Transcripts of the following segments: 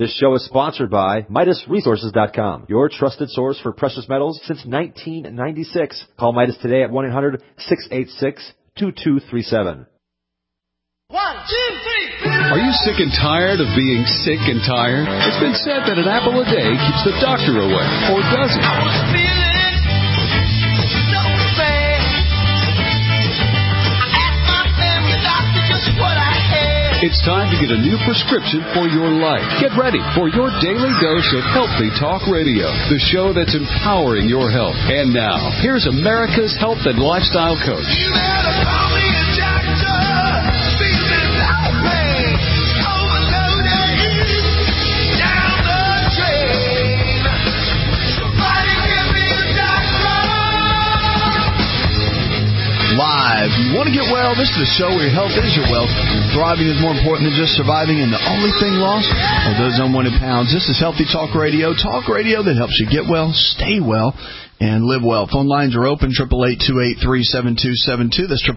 This show is sponsored by MidasResources.com, your trusted source for precious metals since 1996. Call Midas today at 1-800-686-2237. 1, 2, 3. Are you sick and tired of being sick and tired? It's been said that an apple a day keeps the doctor away, or does it? I was feeling so bad. I asked my family doctor just what I had. It's time to get a new prescription for your life. Get ready for your daily dose of Healthy Talk Radio, the show that's empowering your health. And now, here's America's health and lifestyle coach. You better call me a doctor. Feeling like pain. Overloaded. Down the drain. Somebody give me a doctor. Live. You want to get well? This is the show where your health is your wealth. Thriving is more important than just surviving, and the only thing lost are those unwanted pounds. This is Healthy Talk Radio that helps you get well, stay well, and live well. Phone lines are open, 888-283-7272. That's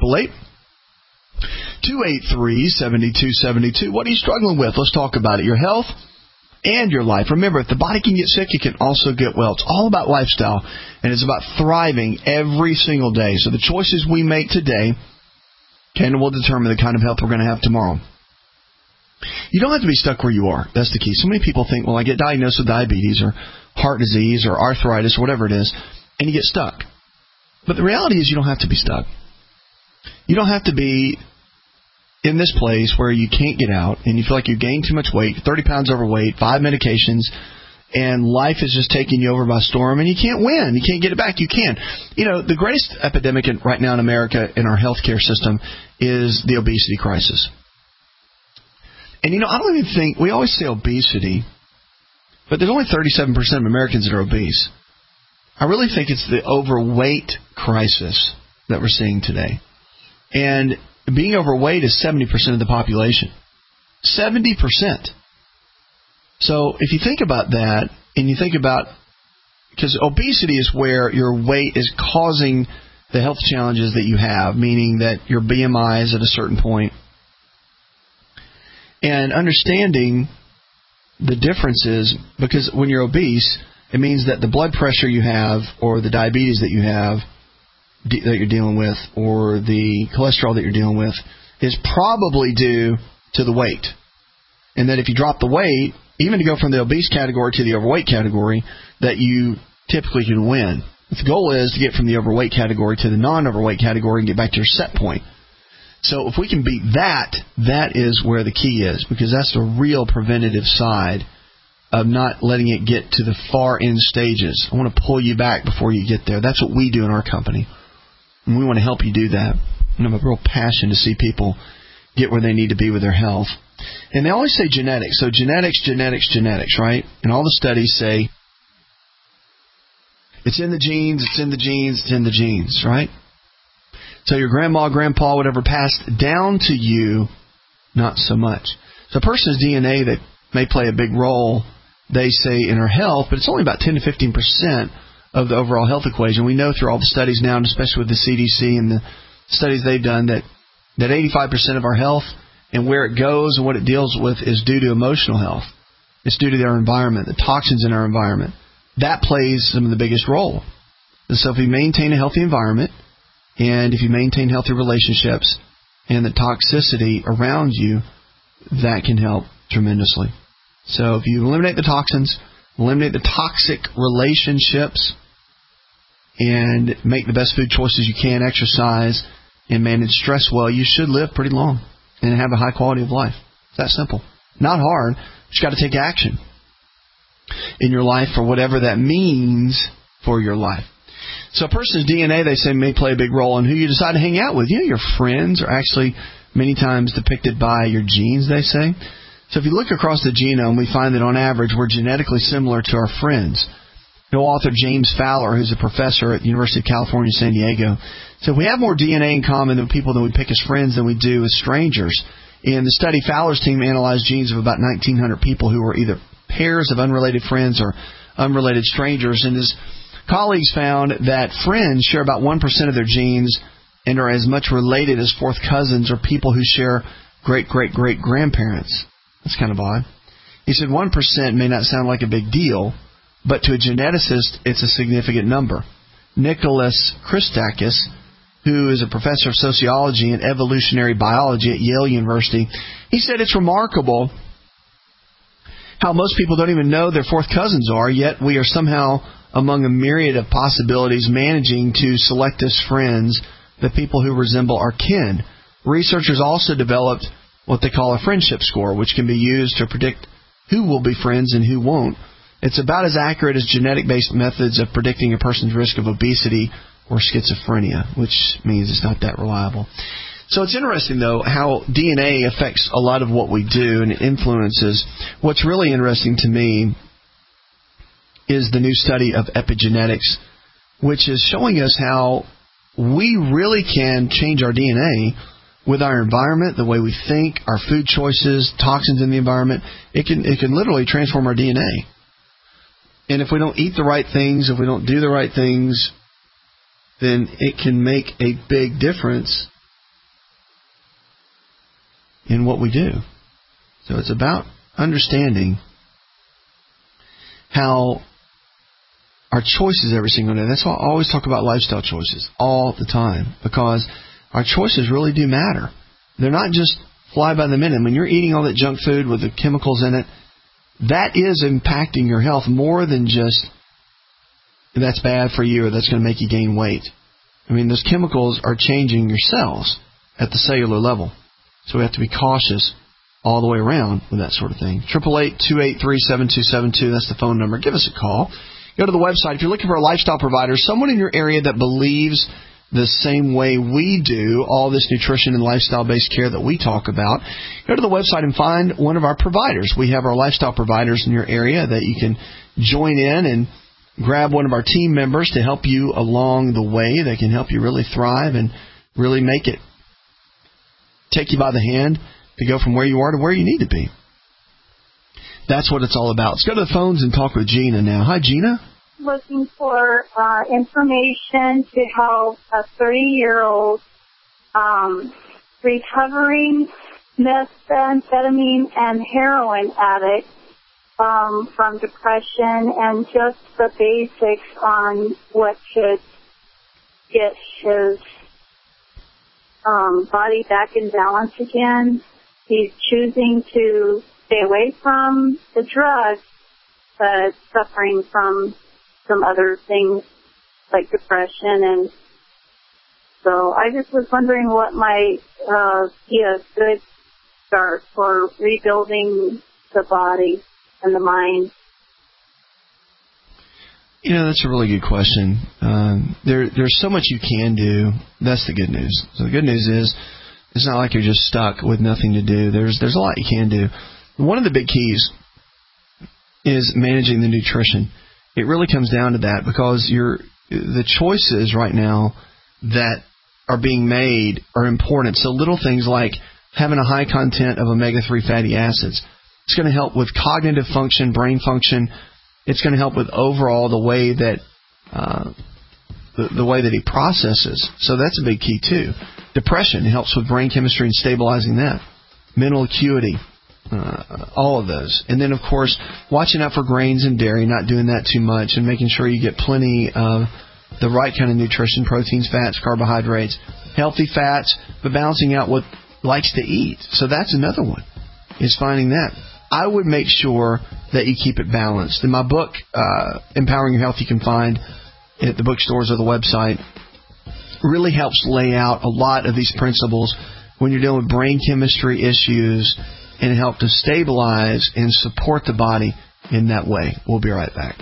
888-283-7272. What are you struggling with? Let's talk about it. Your health and your life. Remember, if the body can get sick, it can also get well. It's all about lifestyle, and it's about thriving every single day. So the choices we make today will determine the kind of health we're going to have tomorrow. You don't have to be stuck where you are. That's the key. So many people think, well, I get diagnosed with diabetes or heart disease or arthritis or whatever it is, and you get stuck. But the reality is you don't have to be stuck. You don't have to be in this place where you can't get out and you feel like you gained too much weight, 30 pounds overweight, 5 medications, and life is just taking you over by storm, and you can't win. You can't get it back. You can. You know, the greatest epidemic right now in America in our healthcare system is the obesity crisis. And, you know, I don't even think, we always say obesity, but there's only 37% of Americans that are obese. I really think it's the overweight crisis that we're seeing today. And being overweight is 70% of the population. 70%. So if you think about that, and you think about, because obesity is where your weight is causing the health challenges that you have, meaning that your BMI is at a certain point. And understanding the differences, because when you're obese, it means that the blood pressure you have, or the diabetes that you have, that you're dealing with, or the cholesterol that you're dealing with, is probably due to the weight. And that if you drop the weight, even to go from the obese category to the overweight category, that you typically can win. The goal is to get from the overweight category to the non-overweight category and get back to your set point. So if we can beat that, that is where the key is, because that's the real preventative side of not letting it get to the far end stages. I want to pull you back before you get there. That's what we do in our company, and we want to help you do that. And I have a real passion to see people get where they need to be with their health. And they always say genetics. So genetics, right? And all the studies say it's in the genes, it's in the genes, it's in the genes, right? So your grandma, grandpa, whatever, passed down to you, not so much. So a person's DNA that may play a big role, they say, in our health, but it's only about 10 to 15% of the overall health equation. We know through all the studies now, and especially with the CDC and the studies they've done, that 85% of our health and where it goes and what it deals with is due to emotional health. It's due to our environment, the toxins in our environment. That plays some of the biggest role. And so if you maintain a healthy environment, and if you maintain healthy relationships and the toxicity around you, that can help tremendously. So if you eliminate the toxins, eliminate the toxic relationships, and make the best food choices you can, exercise, and manage stress well, you should live pretty long and have a high quality of life. It's that simple. Not hard. You've got to take action in your life for whatever that means for your life. So a person's DNA, they say, may play a big role in who you decide to hang out with. You know, your friends are actually many times depicted by your genes, they say. So if you look across the genome, we find that on average we're genetically similar to our friends. The author James Fowler, who's a professor at the University of California, San Diego, said we have more DNA in common with people that we pick as friends than we do as strangers. In the study, Fowler's team analyzed genes of about 1,900 people who were either pairs of unrelated friends or unrelated strangers, and his colleagues found that friends share about 1% of their genes and are as much related as fourth cousins or people who share great-great-great-grandparents. That's kind of odd. He said 1% may not sound like a big deal, but to a geneticist, it's a significant number. Nicholas Christakis, who is a professor of sociology and evolutionary biology at Yale University, he said it's remarkable how most people don't even know their fourth cousins are, yet we are somehow among a myriad of possibilities managing to select as friends the people who resemble our kin. Researchers also developed what they call a friendship score, which can be used to predict who will be friends and who won't. It's about as accurate as genetic-based methods of predicting a person's risk of obesity or schizophrenia, which means it's not that reliable. So it's interesting, though, how DNA affects a lot of what we do and it influences. What's really interesting to me is the new study of epigenetics, which is showing us how we really can change our DNA with our environment, the way we think, our food choices, toxins in the environment. It can literally transform our DNA. And if we don't eat the right things, if we don't do the right things, then it can make a big difference in what we do. So it's about understanding how our choices every single day. That's why I always talk about lifestyle choices all the time, because our choices really do matter. They're not just fly by the minute. When you're eating all that junk food with the chemicals in it, that is impacting your health more than just that's bad for you or that's going to make you gain weight. I mean, those chemicals are changing your cells at the cellular level. So we have to be cautious all the way around with that sort of thing. 888-283-7272, that's the phone number. Give us a call. Go to the website. If you're looking for a lifestyle provider, someone in your area that believes the same way we do, all this nutrition and lifestyle-based care that we talk about, go to the website and find one of our providers. We have our lifestyle providers in your area that you can join in and grab one of our team members to help you along the way. They can help you really thrive and really make it. Take you by the hand to go from where you are to where you need to be. That's what it's all about. Let's go to the phones and talk with Gina now. Hi, Gina. Looking for information to help a 30-year-old recovering methamphetamine and heroin addict from depression, and just the basics on what should get his body back in balance again. He's choosing to stay away from the drugs, but suffering from some other things like depression. And so I just was wondering what might be a good start for rebuilding the body and the mind. You know, that's a really good question. There's so much you can do. That's the good news. So the good news is it's not like you're just stuck with nothing to do. There's a lot you can do. One of the big keys is managing the nutrition. It really comes down to that, because the choices right now that are being made are important. So little things like having a high content of omega-3 fatty acids. It's going to help with cognitive function, brain function. It's going to help with overall the way that the way that he processes. So that's a big key too. Depression helps with brain chemistry and stabilizing that. Mental acuity, all of those. And then, of course, watching out for grains and dairy, not doing that too much, and making sure you get plenty of the right kind of nutrition, proteins, fats, carbohydrates, healthy fats, but balancing out what likes to eat. So that's another one, is finding that. I would make sure that you keep it balanced. In my book, Empowering Your Health, you can find at the bookstores or the website, really helps lay out a lot of these principles when you're dealing with brain chemistry issues, and help to stabilize and support the body in that way. We'll be right back.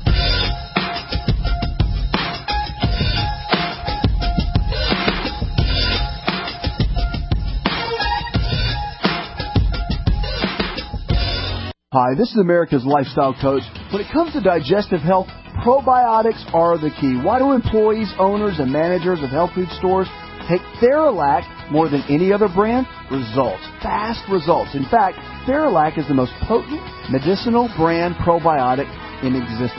Hi, this is America's Lifestyle Coach. When it comes to digestive health, probiotics are the key. Why do employees, owners, and managers of health food stores take Theralac more than any other brand? Results. Fast results. In fact, Theralac is the most potent medicinal brand probiotic in existence.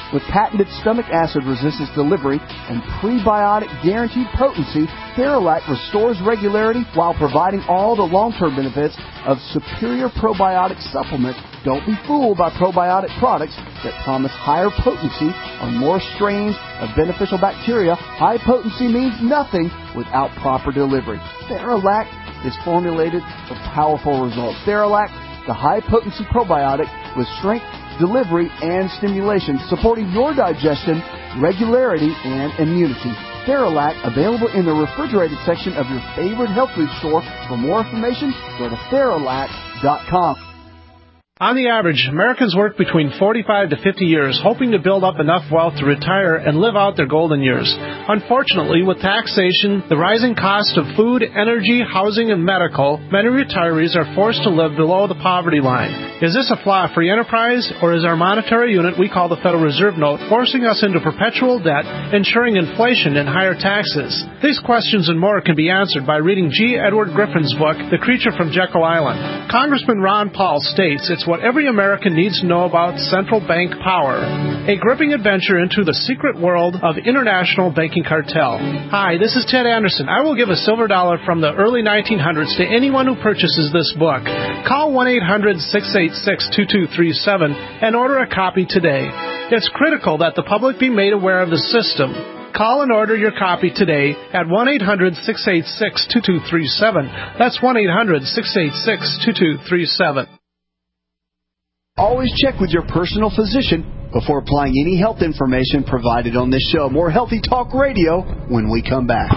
With patented stomach acid resistance delivery and prebiotic guaranteed potency, Theralac restores regularity while providing all the long-term benefits of superior probiotic supplements. Don't be fooled by probiotic products that promise higher potency on more strains of beneficial bacteria. High potency means nothing without proper delivery. Theralac is formulated for powerful results. Theralac, the high-potency probiotic with strength, delivery, and stimulation, supporting your digestion, regularity, and immunity. Theralac, available in the refrigerated section of your favorite health food store. For more information, go to Theralac.com. On the average, Americans work between 45 to 50 years, hoping to build up enough wealth to retire and live out their golden years. Unfortunately, with taxation, the rising cost of food, energy, housing, and medical, many retirees are forced to live below the poverty line. Is this a flaw free enterprise, or is our monetary unit we call the Federal Reserve Note forcing us into perpetual debt, ensuring inflation and higher taxes? These questions and more can be answered by reading G. Edward Griffin's book, The Creature from Jekyll Island. Congressman Ron Paul states it's what every American needs to know about central bank power. A gripping adventure into the secret world of international banking cartel. Hi, this is Ted Anderson. I will give a silver dollar from the early 1900s to anyone who purchases this book. Call 1-800-686-2237 and order a copy today. It's critical that the public be made aware of the system. Call and order your copy today at 1-800-686-2237. That's 1-800-686-2237. Always check with your personal physician before applying any health information provided on this show. More Healthy Talk Radio when we come back.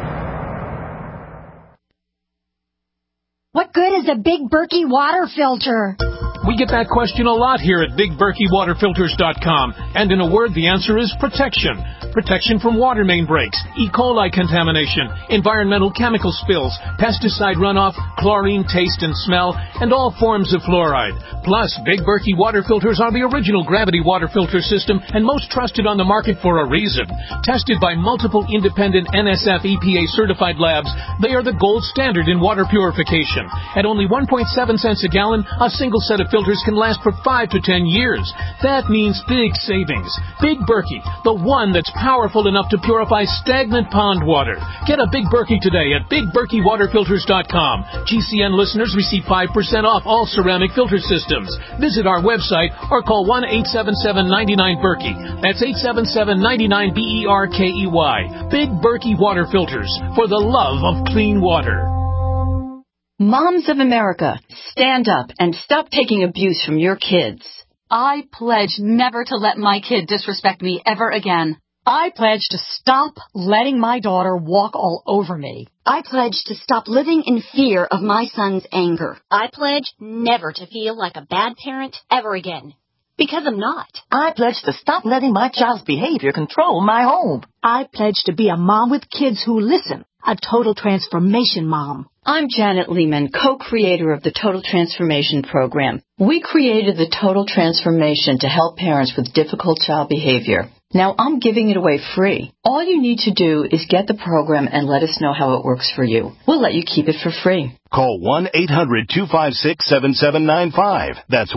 What good is a Big Berkey water filter? We get that question a lot here at BigBerkeyWaterFilters.com. And in a word, the answer is protection. Protection from water main breaks, E. coli contamination, environmental chemical spills, pesticide runoff, chlorine taste and smell, and all forms of fluoride. Plus, Big Berkey water filters are the original gravity water filter system and most trusted on the market for a reason. Tested by multiple independent NSF EPA certified labs, they are the gold standard in water purification. At only 1.7 cents a gallon, a single set of filters can last for 5 to 10 years. That means big savings. Big Berkey, the one that's powerful enough to purify stagnant pond water. Get a Big Berkey today at BigBerkeyWaterFilters.com. GCN listeners receive 5% off all ceramic filter systems. Visit our website or call 1-877-99-BERKEY. That's 877-99-BERKEY. Big Berkey Water Filters, for the love of clean water. Moms of America, stand up and stop taking abuse from your kids. I pledge never to let my kid disrespect me ever again. I pledge to stop letting my daughter walk all over me. I pledge to stop living in fear of my son's anger. I pledge never to feel like a bad parent ever again. Because I'm not. I pledge to stop letting my child's behavior control my home. I pledge to be a mom with kids who listen. A total transformation mom. I'm Janet Lehman, co-creator of the Total Transformation Program. We created the Total Transformation to help parents with difficult child behavior. Now I'm giving it away free. All you need to do is get the program and let us know how it works for you. We'll let you keep it for free. Call 1-800-256-7795. That's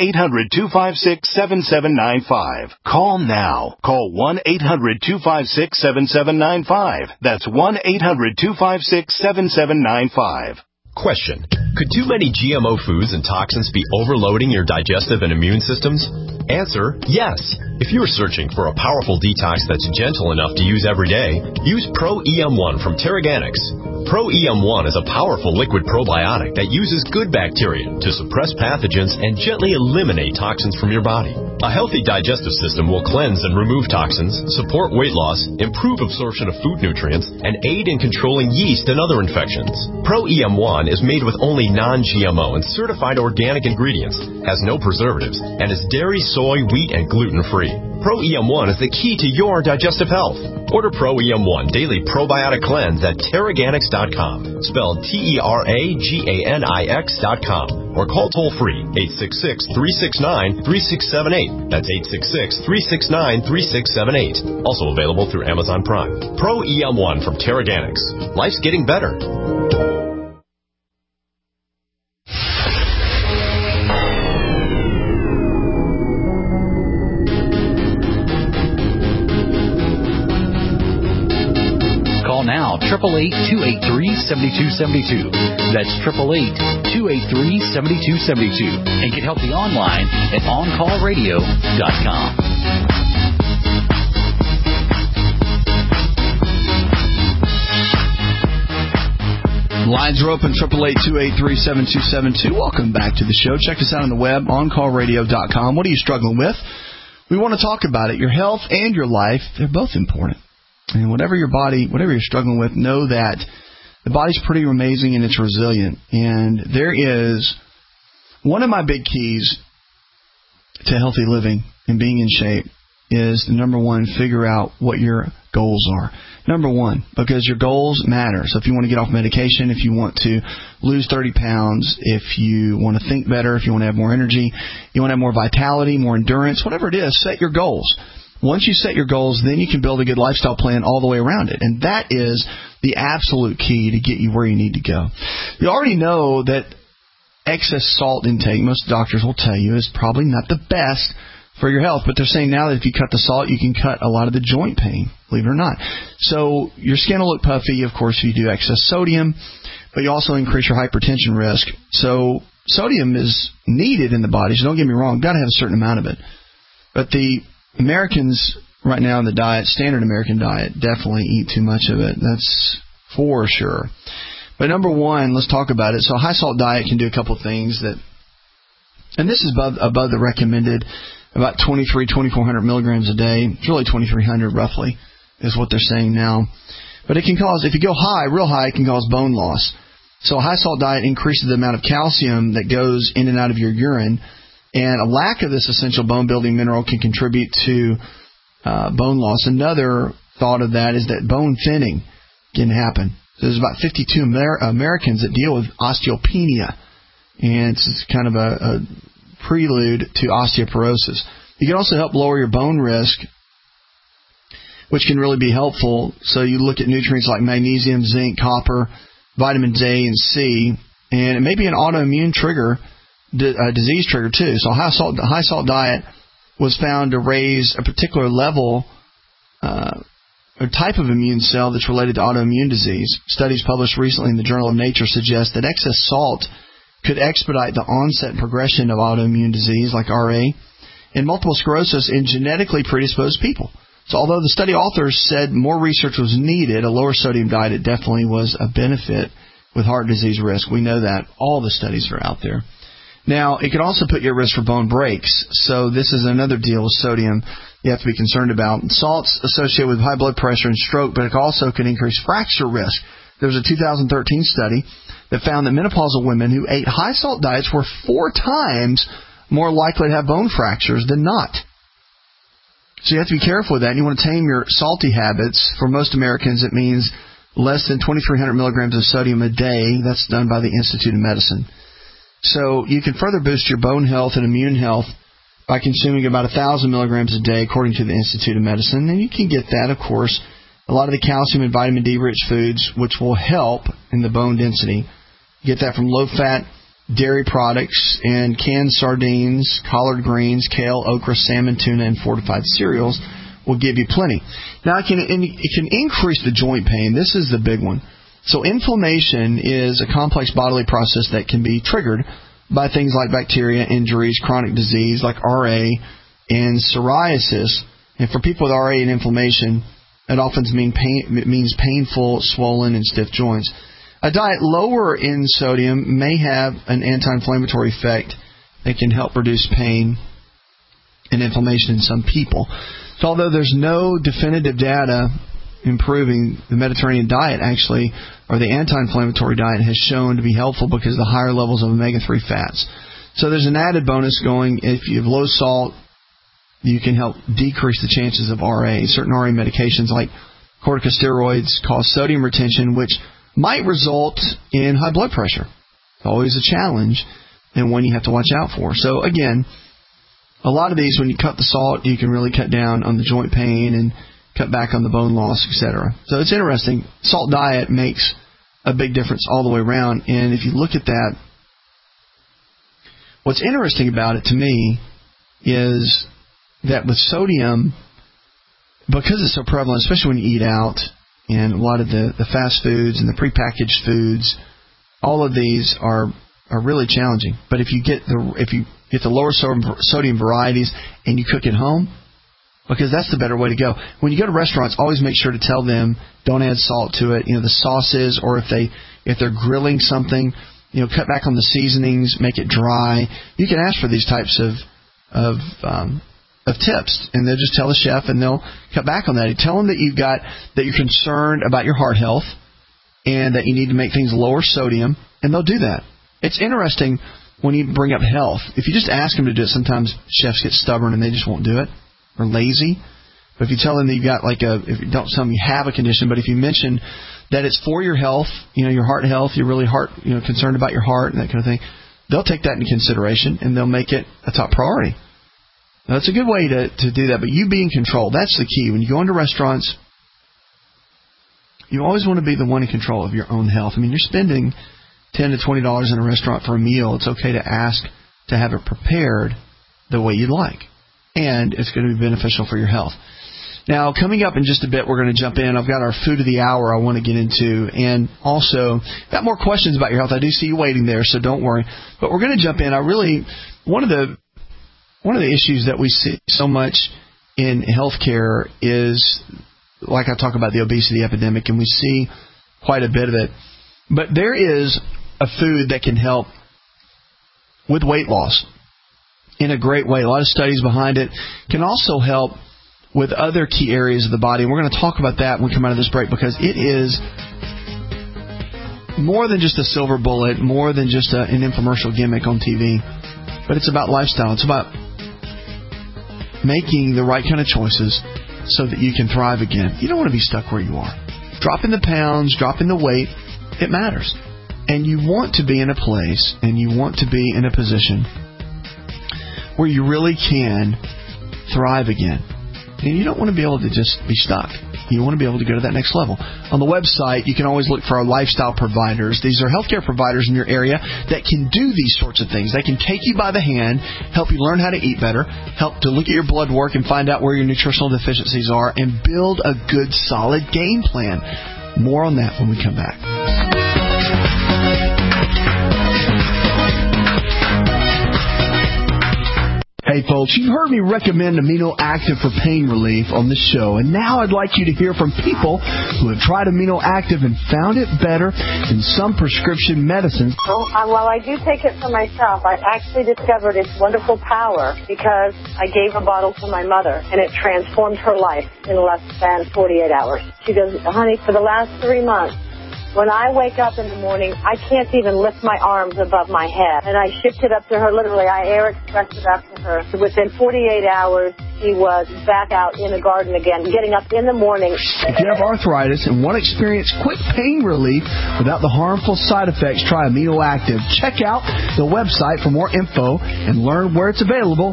1-800-256-7795. Call now. Call 1-800-256-7795. That's 1-800-256-7795. Question. Could too many GMO foods and toxins be overloading your digestive and immune systems? Answer, yes. If you're searching for a powerful detox that's gentle enough to use every day, use Pro-EM1 from Teraganix. Pro-EM1 is a powerful liquid probiotic that uses good bacteria to suppress pathogens and gently eliminate toxins from your body. A healthy digestive system will cleanse and remove toxins, support weight loss, improve absorption of food nutrients, and aid in controlling yeast and other infections. Pro-EM1 is made with only non-GMO and certified organic ingredients, has no preservatives, and is dairy, soy, wheat, and gluten-free. Pro-EM1 is the key to your digestive health. Order Pro-EM1 Daily Probiotic Cleanse at Teraganix.com, spelled Teraganix.com, or call toll-free 866-369-3678. That's 866-369-3678. Also available through Amazon Prime. Pro-EM1 from Teraganix. Life's getting better. 888-283-7272. That's 888-283-7272. And get healthy online at OnCallRadio.com. Lines are open, 888-283-7272. Welcome back to the show. Check us out on the web, OnCallRadio.com. What are you struggling with? We want to talk about it. Your health and your life, they're both important. And whatever you're struggling with, know that the body's pretty amazing and it's resilient. And there is one of my big keys to healthy living and being in shape is, number one, figure out what your goals are. Number one, because your goals matter. So if you want to get off medication, if you want to lose 30 pounds, if you want to think better, if you want to have more energy, you want to have more vitality, more endurance, whatever it is, set your goals. Once you set your goals, then you can build a good lifestyle plan all the way around it. And that is the absolute key to get you where you need to go. You already know that excess salt intake, most doctors will tell you, is probably not the best for your health. But they're saying now that if you cut the salt, you can cut a lot of the joint pain, believe it or not. So your skin will look puffy, of course, if you do excess sodium, but you also increase your hypertension risk. So sodium is needed in the body, so don't get me wrong, you've got to have a certain amount of it. But the Americans right now in the diet, standard American diet, definitely eat too much of it. That's for sure. But number one, let's talk about it. So a high salt diet can do a couple things that, and this is above the recommended, about 2,400 milligrams a day. It's really 2,300 roughly is what they're saying now. But it can cause, if you go high, real high, it can cause bone loss. So a high salt diet increases the amount of calcium that goes in and out of your urine. And a lack of this essential bone-building mineral can contribute to bone loss. Another thought of that is that bone thinning can happen. There's about 52 Americans that deal with osteopenia, and it's kind of a prelude to osteoporosis. You can also help lower your bone risk, which can really be helpful. So you look at nutrients like magnesium, zinc, copper, vitamins A and C, and it may be an autoimmune trigger, a disease trigger too. So a high salt diet was found to raise a particular level or type of immune cell that's related to autoimmune disease. Studies published recently in the Journal of Nature suggest that excess salt could expedite the onset and progression of autoimmune disease like RA and multiple sclerosis in genetically predisposed people. So although the study authors said more research was needed, a lower sodium diet definitely was a benefit with heart disease risk. We know that. All the studies are out there. Now, it can also put you at risk for bone breaks. So this is another deal with sodium you have to be concerned about. Salt's associated with high blood pressure and stroke, but it also can increase fracture risk. There was a 2013 study that found that menopausal women who ate high salt diets were 4 times more likely to have bone fractures than not. So you have to be careful with that. And you want to tame your salty habits. For most Americans, it means less than 2,300 milligrams of sodium a day. That's done by the Institute of Medicine. So you can further boost your bone health and immune health by consuming about 1,000 milligrams a day, according to the Institute of Medicine. And you can get that, of course, a lot of the calcium and vitamin D-rich foods, which will help in the bone density. You get that from low-fat dairy products and canned sardines, collard greens, kale, okra, salmon, tuna, and fortified cereals will give you plenty. Now, it can increase the joint pain. This is the big one. So inflammation is a complex bodily process that can be triggered by things like bacteria, injuries, chronic disease like RA and psoriasis. And for people with RA and inflammation, it often means painful, swollen, and stiff joints. A diet lower in sodium may have an anti-inflammatory effect that can help reduce pain and inflammation in some people. So although there's no definitive data improving the Mediterranean diet, actually, or the anti-inflammatory diet, has shown to be helpful because of the higher levels of omega-3 fats. So there's an added bonus going. If you have low salt, you can help decrease the chances of RA. Certain RA medications like corticosteroids cause sodium retention, which might result in high blood pressure. It's always a challenge and one you have to watch out for. So again, a lot of these, when you cut the salt, you can really cut down on the joint pain and cut back on the bone loss, etc. So it's interesting. Salt diet makes a big difference all the way around. And if you look at that, what's interesting about it to me is that with sodium, because it's so prevalent, especially when you eat out, and a lot of the fast foods and the prepackaged foods, all of these are really challenging. But if you get the lower sodium varieties and you cook at home, because that's the better way to go. When you go to restaurants, always make sure to tell them don't add salt to it. The sauces, or if they're grilling something, cut back on the seasonings, make it dry. You can ask for these types of tips, and they'll just tell the chef, and they'll cut back on that. You tell them that you're concerned about your heart health, and that you need to make things lower sodium, and they'll do that. It's interesting when you bring up health. If you just ask them to do it, sometimes chefs get stubborn and they just won't do it, or lazy. But if you tell them that you've got if you don't tell them you have a condition, but if you mention that it's for your health, your heart health, you're really concerned about your heart and that kind of thing, they'll take that into consideration and they'll make it a top priority. Now, it's a good way to do that, but you be in control. That's the key. When you go into restaurants, you always want to be the one in control of your own health. I mean, you're spending $10 to $20 in a restaurant for a meal. It's okay to ask to have it prepared the way you'd like, and it's going to be beneficial for your health. Now, coming up in just a bit, we're going to jump in. I've got our food of the hour I want to get into, and also got more questions about your health. I do see you waiting there, so don't worry. But we're going to jump in. One of the issues that we see so much in healthcare is, like I talk about the obesity epidemic, and we see quite a bit of it. But there is a food that can help with weight loss in a great way. A lot of studies behind it. Can also help with other key areas of the body. And we're going to talk about that when we come out of this break, because it is more than just a silver bullet, more than just an infomercial gimmick on TV. But it's about lifestyle. It's about making the right kind of choices so that you can thrive again. You don't want to be stuck where you are. Dropping the pounds, dropping the weight, it matters. And you want to be in a place and you want to be in a position where you really can thrive again. And you don't want to be able to just be stuck. You want to be able to go to that next level. On the website, you can always look for our lifestyle providers. These are healthcare providers in your area that can do these sorts of things. They can take you by the hand, help you learn how to eat better, help to look at your blood work and find out where your nutritional deficiencies are, and build a good, solid game plan. More on that when we come back. Hey folks, you've heard me recommend Amino Active for pain relief on this show, and now I'd like you to hear from people who have tried Amino Active and found it better than some prescription medicines. Well, I do take it for myself. I actually discovered its wonderful power because I gave a bottle to my mother, and it transformed her life in less than 48 hours. She goes, honey, for the last 3 months, when I wake up in the morning, I can't even lift my arms above my head. And I shipped it up to her, literally. I air expressed it up to her. Within 48 hours, she was back out in the garden again, getting up in the morning. If you have arthritis and want to experience quick pain relief without the harmful side effects, try Amino Active. Check out the website for more info and learn where it's available,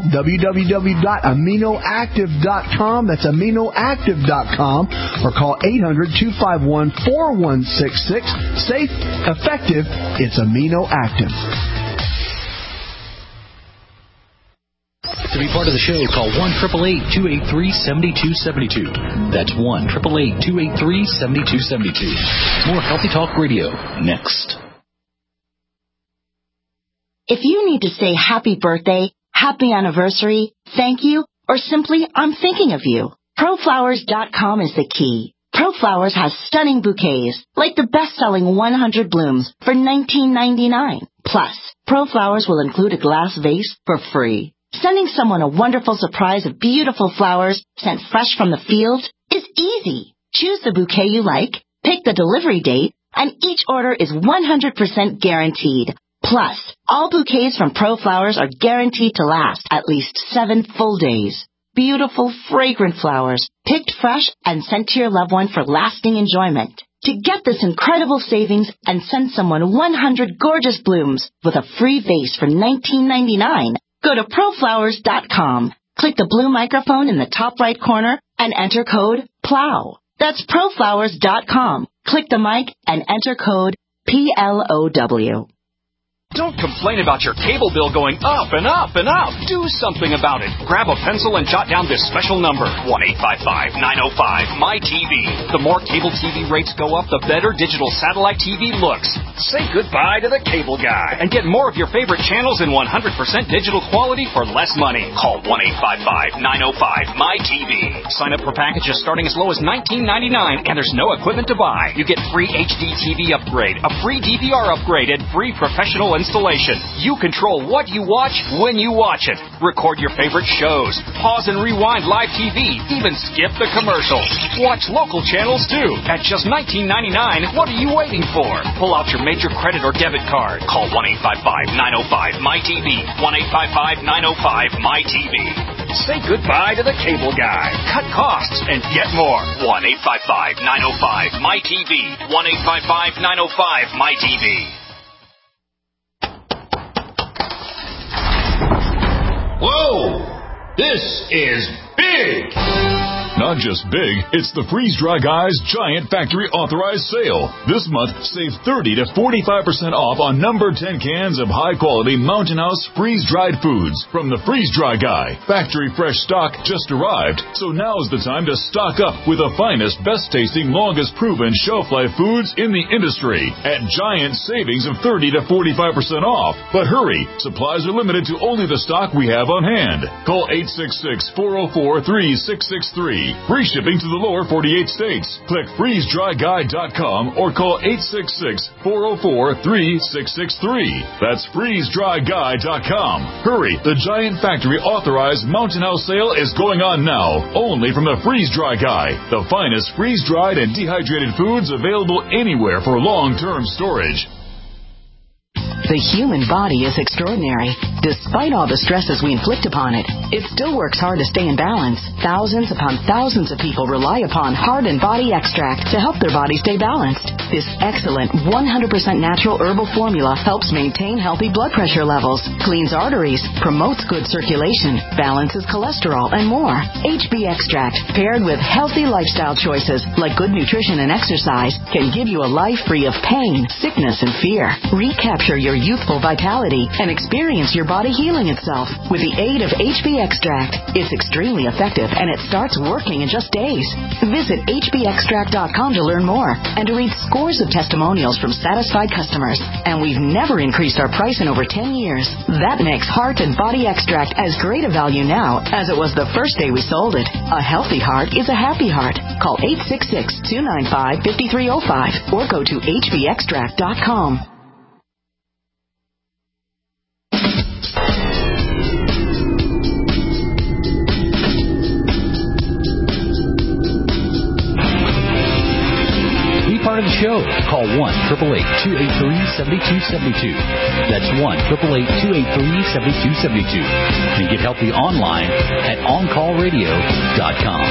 www.aminoactive.com. That's aminoactive.com, or call 800-251-4166. Safe, effective, it's Amino Active. To be part of the show, call 1-888-283-7272. That's 1-888-283-7272. More Healthy Talk Radio next. If you need to say happy birthday, happy anniversary, thank you, or simply I'm thinking of you, ProFlowers.com is the key. ProFlowers has stunning bouquets, like the best-selling 100 blooms for $19.99. Plus, ProFlowers will include a glass vase for free. Sending someone a wonderful surprise of beautiful flowers sent fresh from the field is easy. Choose the bouquet you like, pick the delivery date, and each order is 100% guaranteed. Plus, all bouquets from ProFlowers are guaranteed to last at least 7 full days. Beautiful, fragrant flowers, picked fresh and sent to your loved one for lasting enjoyment. To get this incredible savings and send someone 100 gorgeous blooms with a free vase for $19.99, go to ProFlowers.com. Click the blue microphone in the top right corner and enter code PLOW. That's ProFlowers.com. Click the mic and enter code PLOW. Don't complain about your cable bill going up and up and up. Do something about it. Grab a pencil and jot down this special number, 1-855-905-MY-TV. The more cable TV rates go up, the better digital satellite TV looks. Say goodbye to the cable guy and get more of your favorite channels in 100% digital quality for less money. Call 1-855-905-MY-TV. Sign up for packages starting as low as $19.99, and there's no equipment to buy. You get free HD TV upgrade, a free DVR upgrade, and free professional installation. You control what you watch when you watch it. Record your favorite shows. Pause and rewind live TV. Even skip the commercials. Watch local channels too. At just $19.99, what are you waiting for? Pull out your major credit or debit card. Call 1-855-905-MY-TV. 1-855-905-MY-TV. Say goodbye to the cable guy. Cut costs and get more. 1-855-905-MY-TV. 1-855-905-MY-TV. Whoa! This is big! Not just big, it's the Freeze Dry Guy's Giant Factory Authorized Sale. This month, save 30 to 45% off on number 10 cans of high-quality Mountain House freeze-dried foods from the Freeze Dry Guy. Factory fresh stock just arrived, so now's the time to stock up with the finest, best-tasting, longest-proven shelf-life foods in the industry at giant savings of 30 to 45% off. But hurry, supplies are limited to only the stock we have on hand. Call 866-404-3663. Free shipping to the lower 48 states. Click freezedryguy.com or call 866-404-3663. That's freezedryguy.com. Hurry, the Giant Factory Authorized Mountain House sale is going on now, only from the Freeze Dry Guy, the finest freeze-dried and dehydrated foods available anywhere for long-term storage. The human body is extraordinary. Despite all the stresses we inflict upon it, it still works hard to stay in balance. Thousands upon thousands of people rely upon Heart and Body Extract to help their body stay balanced. This excellent 100% natural herbal formula helps maintain healthy blood pressure levels, cleans arteries, promotes good circulation, balances cholesterol, and more. HB Extract, paired with healthy lifestyle choices like good nutrition and exercise, can give you a life free of pain, sickness, and fear. Recapture your youthful vitality and experience your body healing itself with the aid of HB Extract. It's extremely effective and it starts working in just days. Visit hbextract.com to learn more and to read scores of testimonials from satisfied customers. And we've never increased our price in over 10 years. That makes Heart and Body Extract as great a value now as it was the first day we sold it. A healthy heart is a happy heart. Call 866-295-5305 or go to hbextract.com. Part of the show. Call 1-888-283-7272. That's 1-888-283-7272. And get healthy online at OnCallRadio.com.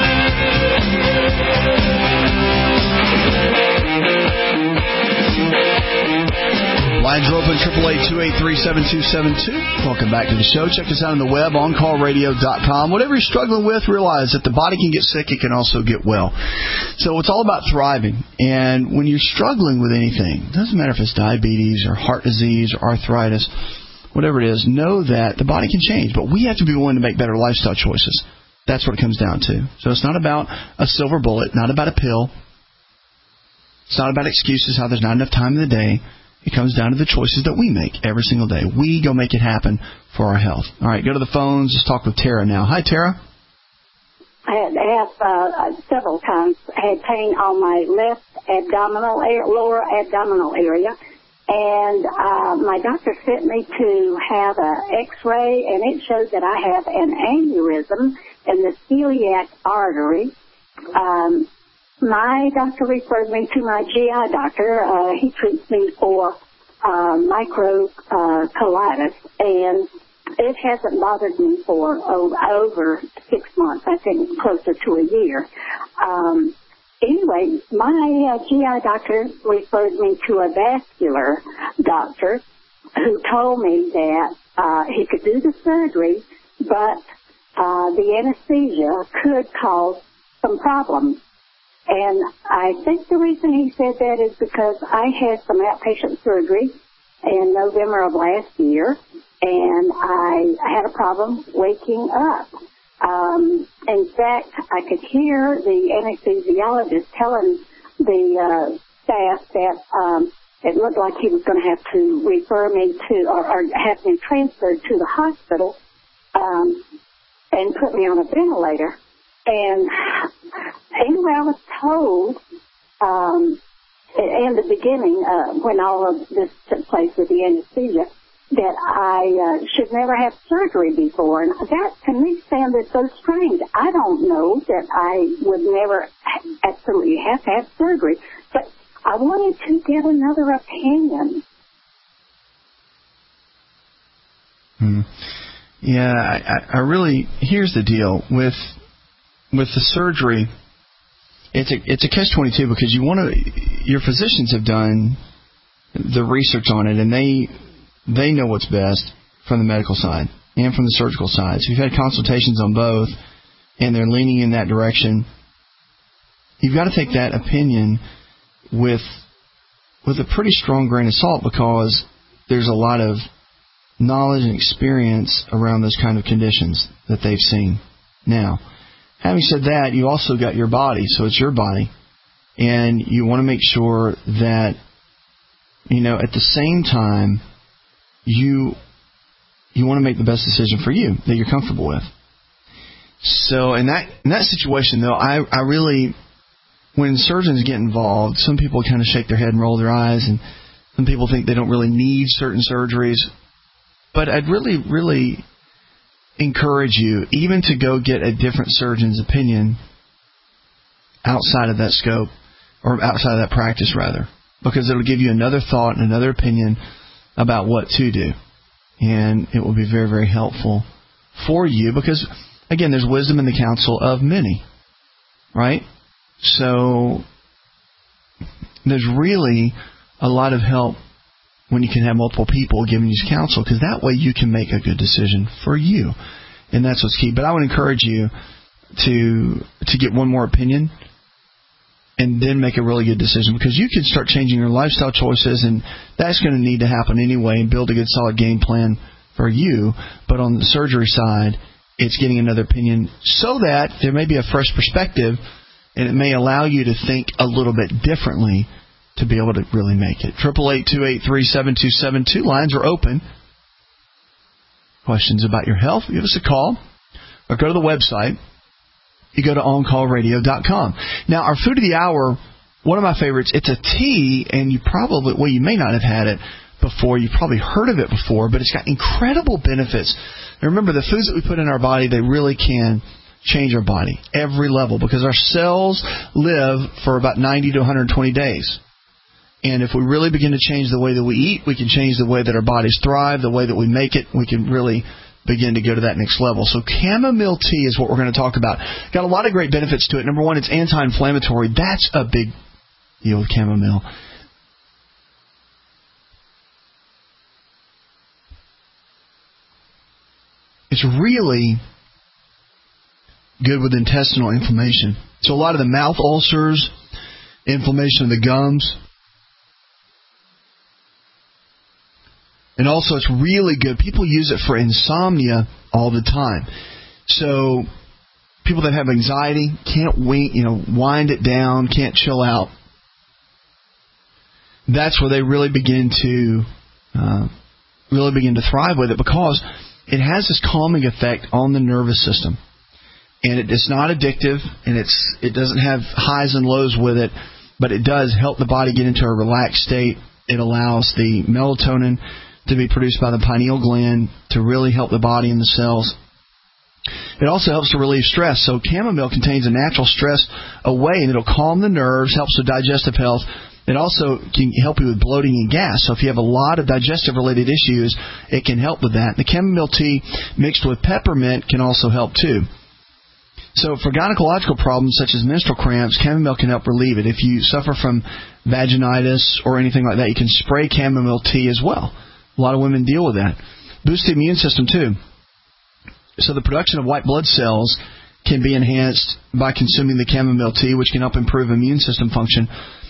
Lines are open, 888-283-7272. Welcome back to the show. Check us out on the web, OnCallRadio.com. Whatever you're struggling with, realize that the body can get sick. It can also get well. So it's all about thriving. And when you're struggling with anything, it doesn't matter if it's diabetes or heart disease or arthritis, whatever it is, know that the body can change. But we have to be willing to make better lifestyle choices. That's what it comes down to. So it's not about a silver bullet, not about a pill. It's not about excuses, how there's not enough time in the day. It comes down to the choices that we make every single day. We go make it happen for our health. All right, go to the phones. Let's talk with Tara now. Hi, Tara. I have several times had pain on my left abdominal lower abdominal area, and my doctor sent me to have an X-ray, and it shows that I have an aneurysm in the celiac artery. My doctor referred me to my GI doctor. He treats me for microcolitis, and it hasn't bothered me for over 6 months. I think closer to a year. Anyway, my GI doctor referred me to a vascular doctor who told me that he could do the surgery, but the anesthesia could cause some problems. And I think the reason he said that is because I had some outpatient surgery, in November of last year, and I had a problem waking up. In fact, I could hear the anesthesiologist telling the staff that it looked like he was going to have to refer me to, or have me transferred to the hospital, and put me on a ventilator. And anyway, I was told in the beginning, when all of this took place with the anesthesia, that I should never have surgery before. And that, to me, sounded so strange. I don't know that I would never absolutely have to have surgery, but I wanted to get another opinion. Yeah, I really, here's the deal. With the surgery, it's a catch-22 because your physicians have done the research on it, and they know what's best from the medical side and from the surgical side. So you've had consultations on both, and they're leaning in that direction. You've got to take that opinion with a pretty strong grain of salt, because there's a lot of knowledge and experience around those kind of conditions that they've seen. Now, having said that, you also got your body, so it's your body, and you want to make sure that, at the same time, you want to make the best decision for you that you're comfortable with. So in that situation, though, I really, when surgeons get involved, some people kind of shake their head and roll their eyes, and some people think they don't really need certain surgeries. But I'd really, really encourage you even to go get a different surgeon's opinion outside of that scope, or outside of that practice, rather, because it'll give you another thought and another opinion about what to do. And it will be very, very helpful for you because, again, there's wisdom in the counsel of many, right? So there's really a lot of help when you can have multiple people giving you counsel, because that way you can make a good decision for you. And that's what's key. But I would encourage you to get one more opinion and then make a really good decision, because you can start changing your lifestyle choices, and that's going to need to happen anyway, and build a good solid game plan for you. But on the surgery side, it's getting another opinion so that there may be a fresh perspective, and it may allow you to think a little bit differently to be able to really make it. 888-283-7272. Lines are open. Questions about your health, give us a call or go to the website. You go to OnCallRadio.com. Now, our food of the hour, one of my favorites, it's a tea, and you may not have had it before. You've probably heard of it before, but it's got incredible benefits. Now, remember, the foods that we put in our body, they really can change our body, every level, because our cells live for about 90 to 120 days. And if we really begin to change the way that we eat, we can change the way that our bodies thrive, the way that we make it. We can really begin to go to that next level. So chamomile tea is what we're going to talk about. Got a lot of great benefits to it. Number one, it's anti-inflammatory. That's a big deal with chamomile. It's really good with intestinal inflammation. So a lot of the mouth ulcers, inflammation of the gums. And also, it's really good. People use it for insomnia all the time. So people that have anxiety can't wind it down, can't chill out. That's where they really begin to thrive with it, because it has this calming effect on the nervous system. And it's not addictive, and it doesn't have highs and lows with it, but it does help the body get into a relaxed state. It allows the melatonin to be produced by the pineal gland to really help the body and the cells. It also helps to relieve stress. So chamomile contains a natural stress away, and it'll calm the nerves, helps with digestive health. It also can help you with bloating and gas. So if you have a lot of digestive-related issues, it can help with that. The chamomile tea mixed with peppermint can also help too. So for gynecological problems such as menstrual cramps, chamomile can help relieve it. If you suffer from vaginitis or anything like that, you can spray chamomile tea as well. A lot of women deal with that. Boosts the immune system too. So the production of white blood cells can be enhanced by consuming the chamomile tea, which can help improve immune system function.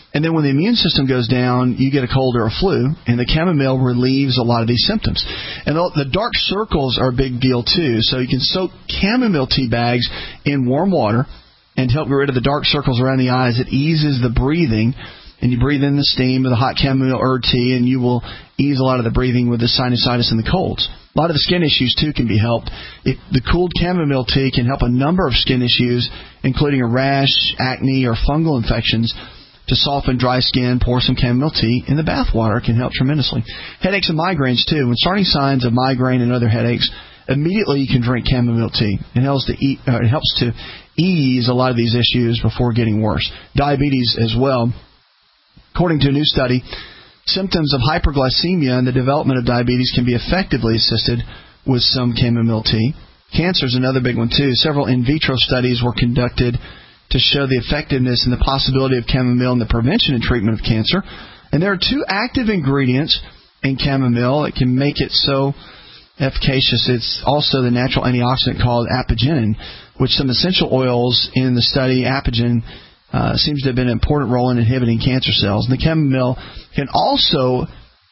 And then when the immune system goes down, you get a cold or a flu, and the chamomile relieves a lot of these symptoms. And the dark circles are a big deal, too. So you can soak chamomile tea bags in warm water and help get rid of the dark circles around the eyes. It eases the breathing, and you breathe in the steam of the hot chamomile herb tea, and you will ease a lot of the breathing with the sinusitis and the colds. A lot of the skin issues, too, can be helped. The cooled chamomile tea can help a number of skin issues, including a rash, acne, or fungal infections. To soften dry skin, pour some chamomile tea in the bath water. It can help tremendously. Headaches and migraines, too. When starting signs of migraine and other headaches, immediately you can drink chamomile tea. It helps to ease a lot of these issues before getting worse. Diabetes as well. According to a new study, symptoms of hyperglycemia and the development of diabetes can be effectively assisted with some chamomile tea. Cancer is another big one, too. Several in vitro studies were conducted to show the effectiveness and the possibility of chamomile in the prevention and treatment of cancer. And there are 2 active ingredients in chamomile that can make it so efficacious. It's also the natural antioxidant called apigenin, which some essential oils in the study, apigenin, seems to have been an important role in inhibiting cancer cells. And the chamomile can also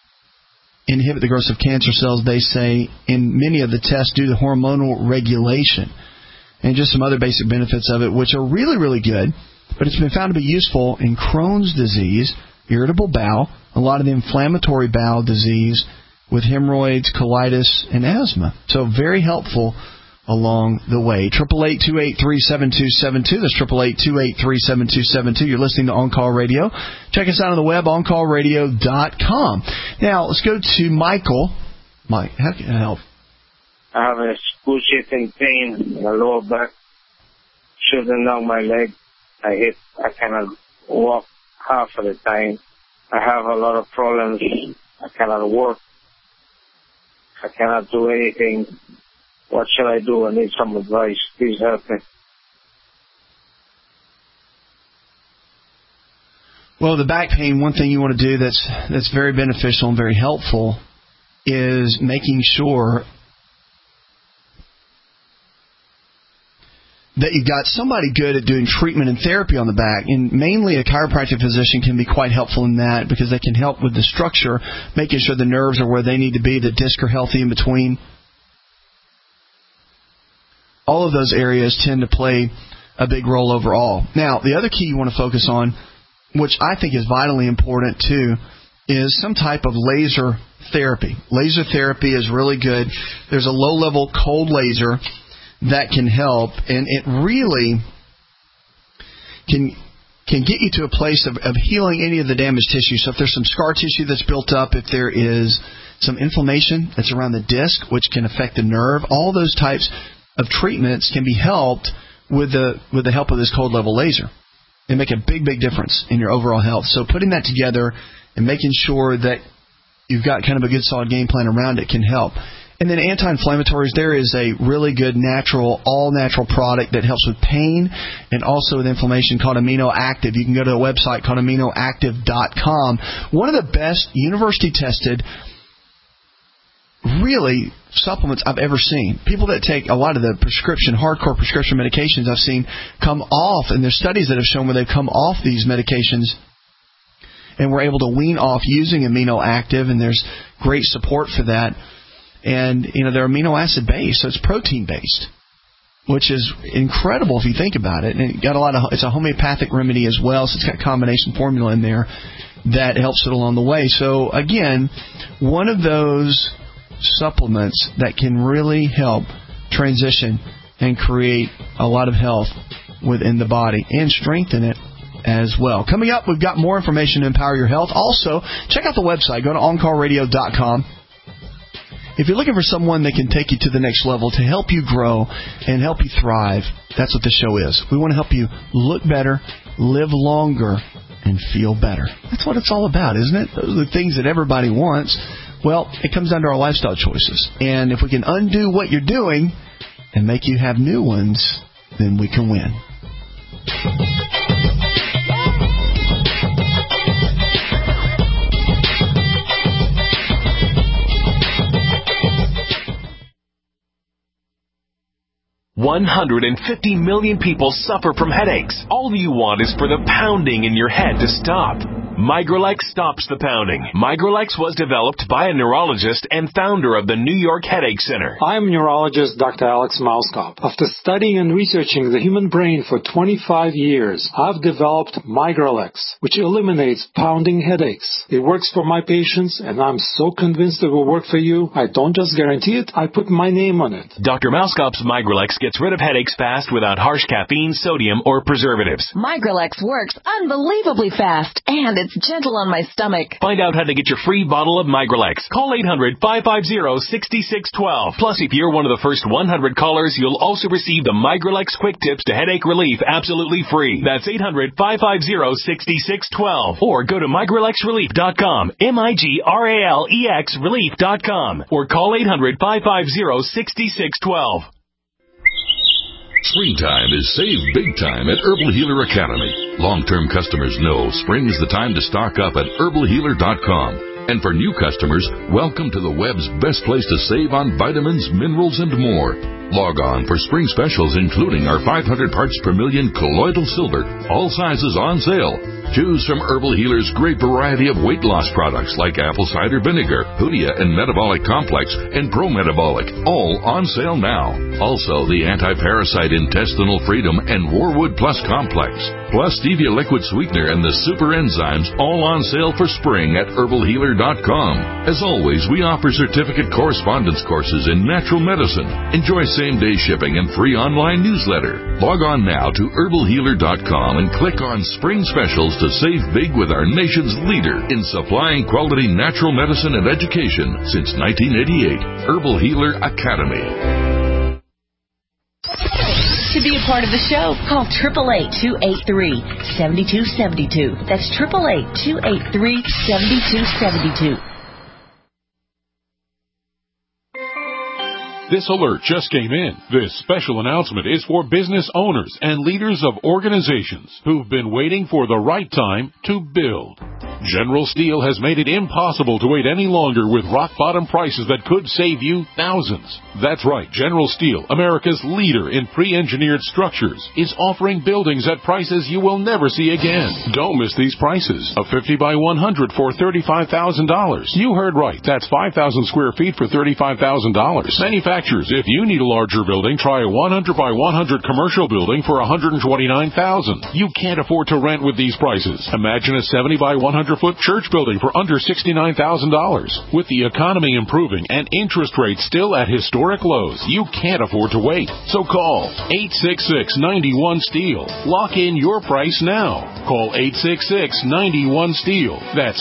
inhibit the growth of cancer cells, they say, in many of the tests due to hormonal regulation. And just some other basic benefits of it, which are really, really good. But it's been found to be useful in Crohn's disease, irritable bowel, a lot of the inflammatory bowel disease with hemorrhoids, colitis, and asthma. So very helpful along the way. 888-283-7272. That's 888-283-7272. You're listening to On Call Radio. Check us out on the web, oncallradio.com. Now, let's go to Michael. Mike, how can I help? I have a excruciating pain in the lower back, shooting down my leg. I cannot walk half of the time. I have a lot of problems. I cannot work. I cannot do anything. What should I do? I need some advice. Please help me. Well, the back pain, one thing you want to do that's very beneficial and very helpful is making sure that you've got somebody good at doing treatment and therapy on the back. And mainly a chiropractic physician can be quite helpful in that because they can help with the structure, making sure the nerves are where they need to be, the discs are healthy in between. All of those areas tend to play a big role overall. Now, the other key you want to focus on, which I think is vitally important too, is some type of laser therapy. Laser therapy is really good. There's a low-level cold laser that can help, and it really can get you to a place of healing any of the damaged tissue. So if there's some scar tissue that's built up, if there is some inflammation that's around the disc, which can affect the nerve, all those types of treatments can be helped with the help of this cold level laser. They make a big, big difference in your overall health. So putting that together and making sure that you've got kind of a good solid game plan around it can help. And then anti-inflammatories, there is a really good natural, all-natural product that helps with pain and also with inflammation called Amino Active. You can go to a website called AminoActive.com. One of the best university-tested, really, supplements I've ever seen. People that take a lot of the hardcore prescription medications I've seen come off, and there's studies that have shown where they've come off these medications and were able to wean off using Amino Active, and there's great support for that. And, they're amino acid based, so it's protein based, which is incredible if you think about it. And it's a homeopathic remedy as well, so it's got a combination formula in there that helps it along the way. So, again, one of those supplements that can really help transition and create a lot of health within the body and strengthen it as well. Coming up, we've got more information to empower your health. Also, check out the website. Go to OnCallRadio.com. If you're looking for someone that can take you to the next level to help you grow and help you thrive, that's what the show is. We want to help you look better, live longer, and feel better. That's what it's all about, isn't it? Those are the things that everybody wants. Well, it comes down to our lifestyle choices. And if we can undo what you're doing and make you have new ones, then we can win. 150 million people suffer from headaches. All you want is for the pounding in your head to stop. Migralex stops the pounding. Migralex was developed by a neurologist and founder of the New York Headache Center. I'm neurologist Dr. Alex Mauskop. After studying and researching the human brain for 25 years, I've developed Migralex, which eliminates pounding headaches. It works for my patients, and I'm so convinced it will work for you. I don't just guarantee it, I put my name on it. Dr. Mauskop's Migralex gets rid of headaches fast without harsh caffeine, sodium, or preservatives. Migralex works unbelievably fast, and it's gentle on my stomach. Find out how to get your free bottle of Migralex. Call 800-550-6612. Plus, if you're one of the first 100 callers, you'll also receive the Migralex Quick Tips to Headache Relief absolutely free. That's 800-550-6612. Or go to migralexrelief.com, MIGRALEX relief.com. Or call 800-550-6612. Springtime is save big time at Herbal Healer Academy. Long-term customers know spring is the time to stock up at herbalhealer.com. And for new customers, welcome to the web's best place to save on vitamins, minerals, and more. Log on for spring specials, including our 500 parts per million colloidal silver, all sizes on sale. Choose from Herbal Healer's great variety of weight loss products like apple cider vinegar, Hoodia and Metabolic Complex, and Pro Metabolic, all on sale now. Also, the anti-parasite Intestinal Freedom and Warwood Plus Complex, plus Stevia Liquid Sweetener and the Super Enzymes, all on sale for spring at herbalhealer.com. As always, we offer certificate correspondence courses in natural medicine. Enjoy same-day shipping and free online newsletter. Log on now to herbalhealer.com and click on Spring Specials to save big with our nation's leader in supplying quality natural medicine and education since 1988, Herbal Healer Academy. To be a part of the show, call 888-283-7272. That's 888-283-7272. This alert just came in. This special announcement is for business owners and leaders of organizations who've been waiting for the right time to build. General Steel has made it impossible to wait any longer with rock-bottom prices that could save you thousands. That's right, General Steel, America's leader in pre-engineered structures, is offering buildings at prices you will never see again. Don't miss these prices. A 50 by 100 for $35,000. You heard right. That's 5,000 square feet for $35,000. Manufacturers, if you need a larger building, try a 100 by 100 commercial building for $129,000. You can't afford to rent with these prices. Imagine a 70 by 100-foot church building for under $69,000. With the economy improving and interest rates still at historic lows, you can't afford to wait. So call 866-91-STEEL. Lock in your price now. Call 866-91-STEEL. That's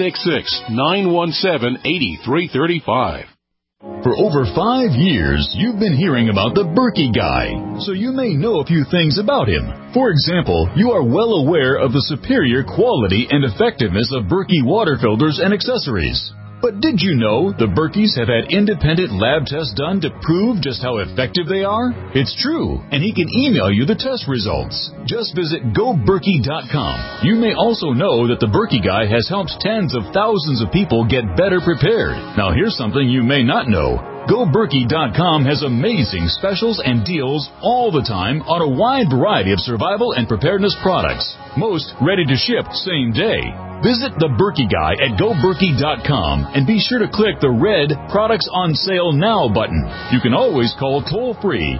866-917-8335. For over 5 years, you've been hearing about the Berkey Guy, so you may know a few things about him. For example, you are well aware of the superior quality and effectiveness of Berkey water filters and accessories. But did you know the Berkeys have had independent lab tests done to prove just how effective they are? It's true, and he can email you the test results. Just visit GoBerkey.com. You may also know that the Berkey Guy has helped tens of thousands of people get better prepared. Now here's something you may not know. GoBerkey.com has amazing specials and deals all the time on a wide variety of survival and preparedness products. Most ready to ship same day. Visit the Berkey Guy at GoBerkey.com and be sure to click the red Products on Sale Now button. You can always call toll-free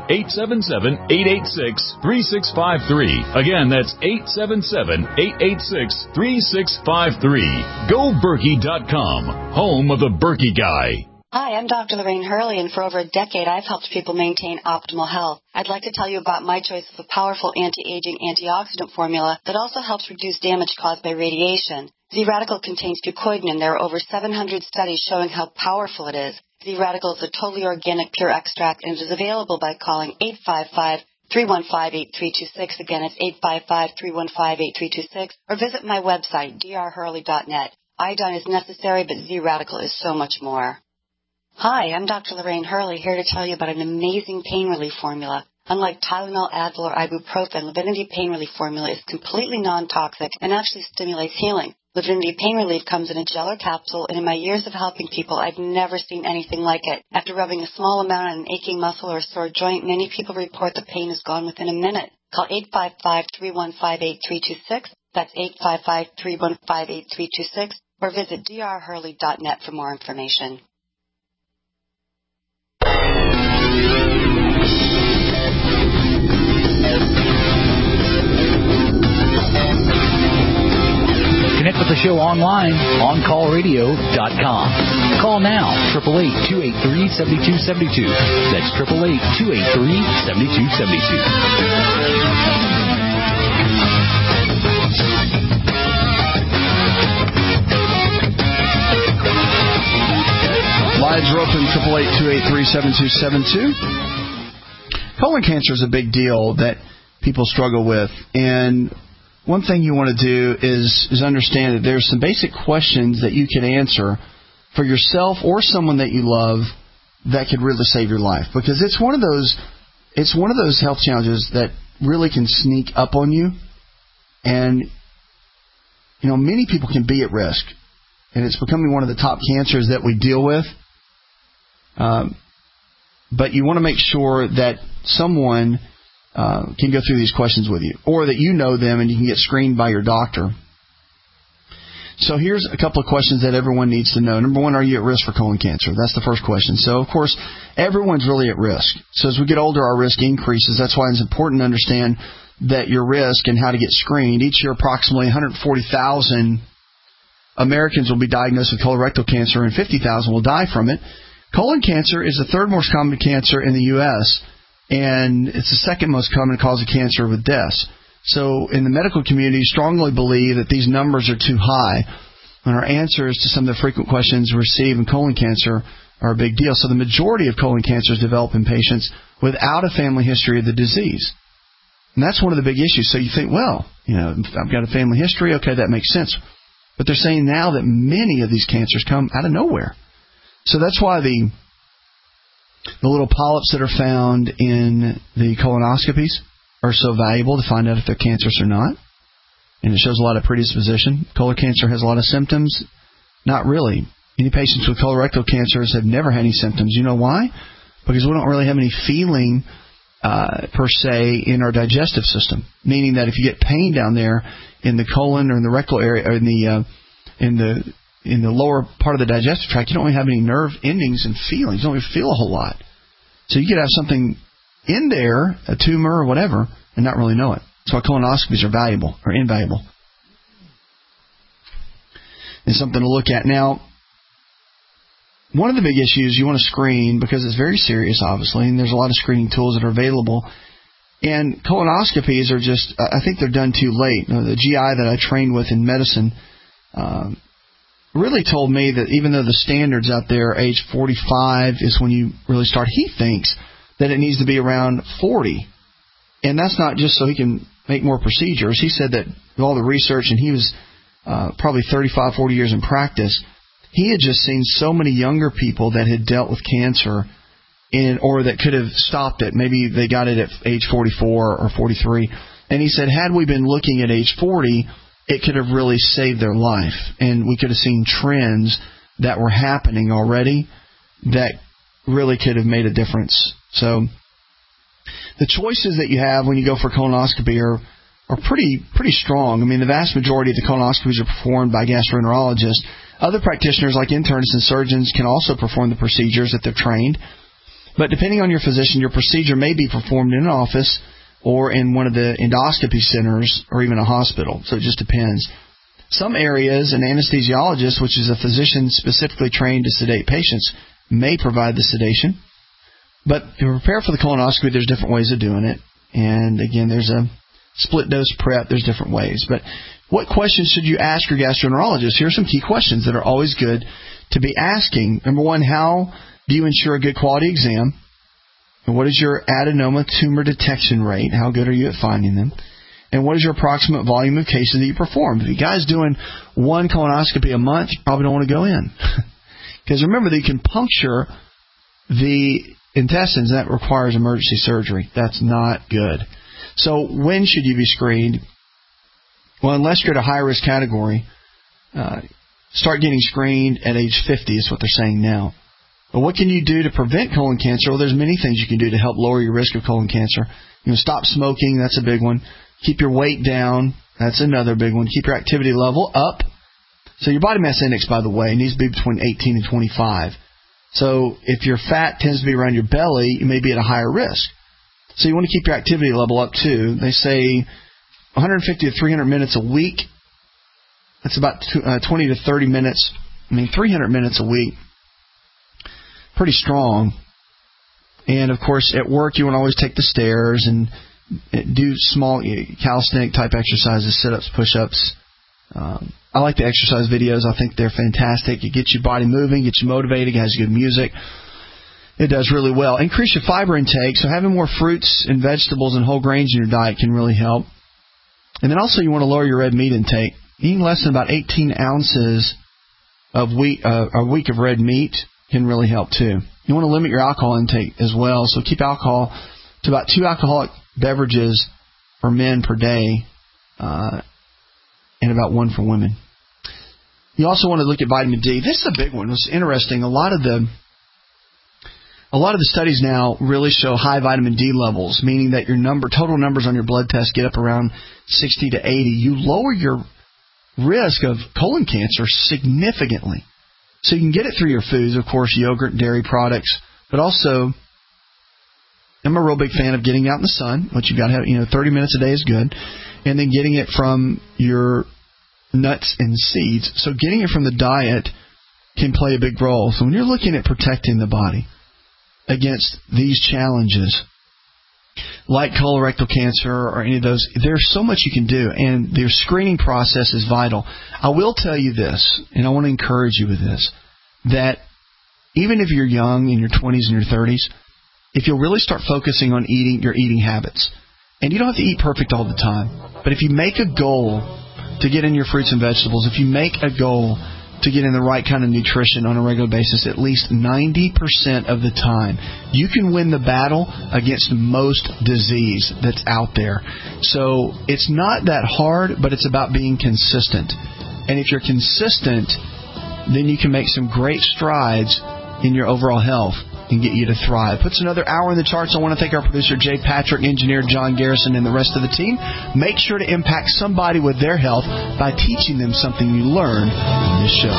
877-886-3653. Again, that's 877-886-3653. GoBerkey.com, home of the Berkey Guy. Hi, I'm Dr. Lorraine Hurley, and for over a decade, I've helped people maintain optimal health. I'd like to tell you about my choice of a powerful anti-aging antioxidant formula that also helps reduce damage caused by radiation. Z-Radical contains fucoidan, and there are over 700 studies showing how powerful it is. Z-Radical is a totally organic, pure extract, and it is available by calling 855-315-8326. Again, it's 855-315-8326, or visit my website, drhurley.net. Iodine is necessary, but Z-Radical is so much more. Hi, I'm Dr. Lorraine Hurley, here to tell you about an amazing pain relief formula. Unlike Tylenol, Advil, or ibuprofen, Livinity Pain Relief Formula is completely non-toxic and actually stimulates healing. Livinity Pain Relief comes in a gel or capsule, and in my years of helping people, I've never seen anything like it. After rubbing a small amount on an aching muscle or a sore joint, many people report the pain is gone within a minute. Call 855-315-8326. That's 855-315-8326. Or visit drhurley.net for more information. Connect with the show online, OnCallRadio.com. Call now, 888-283-7272. That's 888-283-7272. Lines are open, 888-283-7272. Colon cancer is a big deal that people struggle with, and one thing you want to do is understand that there's some basic questions that you can answer for yourself or someone that you love that could really save your life. Because it's one of those health challenges that really can sneak up on you, and many people can be at risk, and it's becoming one of the top cancers that we deal with. But you want to make sure that someone can go through these questions with you, or that you know them and you can get screened by your doctor. So here's a couple of questions that everyone needs to know. Number one, are you at risk for colon cancer? That's the first question. So, of course, everyone's really at risk. So as we get older, our risk increases. That's why it's important to understand that your risk and how to get screened. Each year, approximately 140,000 Americans will be diagnosed with colorectal cancer, and 50,000 will die from it. Colon cancer is the third most common cancer in the U.S., and it's the second most common cause of cancer with deaths. So in the medical community, strongly believe that these numbers are too high, and our answers to some of the frequent questions we receive in colon cancer are a big deal. So the majority of colon cancers develop in patients without a family history of the disease. And that's one of the big issues. So you think, well, I've got a family history, okay, that makes sense. But they're saying now that many of these cancers come out of nowhere. So that's why the little polyps that are found in the colonoscopies are so valuable to find out if they're cancerous or not. And it shows a lot of predisposition. Colon cancer has a lot of symptoms. Not really. Many patients with colorectal cancers have never had any symptoms. You know why? Because we don't really have any feeling per se in our digestive system. Meaning that if you get pain down there in the colon or in the rectal area or in the lower part of the digestive tract, you don't really have any nerve endings and feelings. You don't even feel a whole lot. So you could have something in there, a tumor or whatever, and not really know it. That's why colonoscopies are valuable or invaluable. It's something to look at. Now, one of the big issues you want to screen, because it's very serious, obviously, and there's a lot of screening tools that are available. And colonoscopies are just, I think they're done too late. The GI that I trained with in medicine really told me that even though the standards out there, age 45 is when you really start, he thinks that it needs to be around 40. And that's not just so he can make more procedures. He said that with all the research, and he was probably 35, 40 years in practice, he had just seen so many younger people that had dealt with cancer or that could have stopped it. Maybe they got it at age 44 or 43. And he said, had we been looking at age 40, it could have really saved their life. And we could have seen trends that were happening already that really could have made a difference. So the choices that you have when you go for colonoscopy are pretty strong. I mean, the vast majority of the colonoscopies are performed by gastroenterologists. Other practitioners like internists and surgeons can also perform the procedures if they're trained. But depending on your physician, your procedure may be performed in an office or in one of the endoscopy centers or even a hospital. So it just depends. Some areas, an anesthesiologist, which is a physician specifically trained to sedate patients, may provide the sedation. But to prepare for the colonoscopy, there's different ways of doing it. And again, there's a split dose prep. There's different ways. But what questions should you ask your gastroenterologist? Here are some key questions that are always good to be asking. Number one, how do you ensure a good quality exam? And what is your adenoma tumor detection rate? How good are you at finding them? And what is your approximate volume of cases that you perform? If you guys doing one colonoscopy a month, you probably don't want to go in. Because remember that you can puncture the intestines. That requires emergency surgery. That's not good. So when should you be screened? Well, unless you're at a high-risk category, start getting screened at age 50 is what they're saying now. But what can you do to prevent colon cancer? Well, there's many things you can do to help lower your risk of colon cancer. Stop smoking. That's a big one. Keep your weight down. That's another big one. Keep your activity level up. So your body mass index, by the way, needs to be between 18 and 25. So if your fat tends to be around your belly, you may be at a higher risk. So you want to keep your activity level up too. They say 150 to 300 minutes a week. That's about 20 to 30 minutes. 300 minutes a week. Pretty strong. And, of course, at work you want to always take the stairs and do small calisthenic type exercises, sit-ups, push-ups. I like the exercise videos. I think they're fantastic. It gets your body moving, gets you motivated, it has good music. It does really well. Increase your fiber intake, so having more fruits and vegetables and whole grains in your diet can really help. And then also you want to lower your red meat intake. Eating less than about 18 ounces a week of red meat can really help too. You want to limit your alcohol intake as well, so keep alcohol to about 2 alcoholic beverages for men per day and about 1 for women. You also want to look at vitamin D. This is a big one. It's interesting. A lot of the studies now really show high vitamin D levels, meaning that your total numbers on your blood test get up around 60 to 80. You lower your risk of colon cancer significantly. So you can get it through your foods, of course, yogurt, dairy products, but also I'm a real big fan of getting out in the sun, which you got to have, 30 minutes a day is good, and then getting it from your nuts and seeds. So getting it from the diet can play a big role. So when you're looking at protecting the body against these challenges, like colorectal cancer or any of those, there's so much you can do, and their screening process is vital. I will tell you this, and I want to encourage you with this, that even if you're young, in your 20s and your 30s, if you'll really start focusing on your eating habits, and you don't have to eat perfect all the time, but if you make a goal to get in your fruits and vegetables, if you make a goal to get in the right kind of nutrition on a regular basis, at least 90% of the time, you can win the battle against most disease that's out there. So it's not that hard, but it's about being consistent. And if you're consistent, then you can make some great strides in your overall health and get you to thrive. Puts another hour in the charts. I want to thank our producer, Jay Patrick, engineer John Garrison, and the rest of the team. Make sure to impact somebody with their health by teaching them something you learn on this show.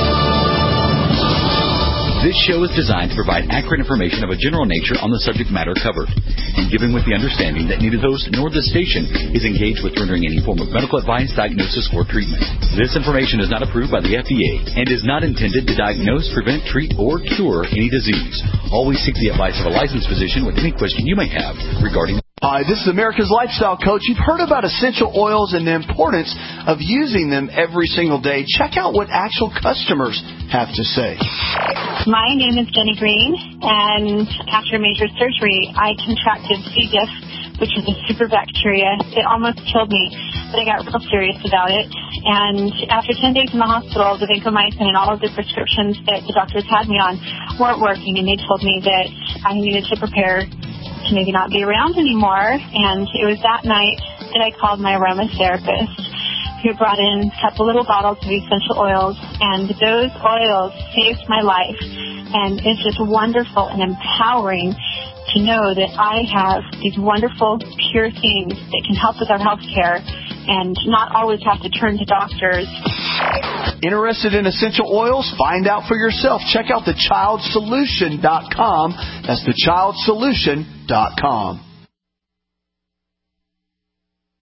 This show is designed to provide accurate information of a general nature on the subject matter covered, and given with the understanding that neither host nor the station is engaged with rendering any form of medical advice, diagnosis, or treatment. This information is not approved by the FDA and is not intended to diagnose, prevent, treat, or cure any disease. Always seek the advice of a licensed physician with any question you may have regarding. Hi, this is America's Lifestyle Coach. You've heard about essential oils and the importance of using them every single day. Check out what actual customers have to say. My name is Jenny Green, and after major surgery, I contracted C. diff, which is a super bacteria. It almost killed me, but I got real serious about it. And after 10 days in the hospital, the vancomycin and all of the prescriptions that the doctors had me on weren't working, and they told me that I needed to prepare to maybe not be around anymore. And it was that night that I called my aromatherapist, who brought in a couple little bottles of essential oils, and those oils saved my life. And it's just wonderful and empowering to know that I have these wonderful, pure things that can help with our health care and not always have to turn to doctors. Interested in essential oils? Find out for yourself. Check out thechildsolution.com. That's thechildsolution.com.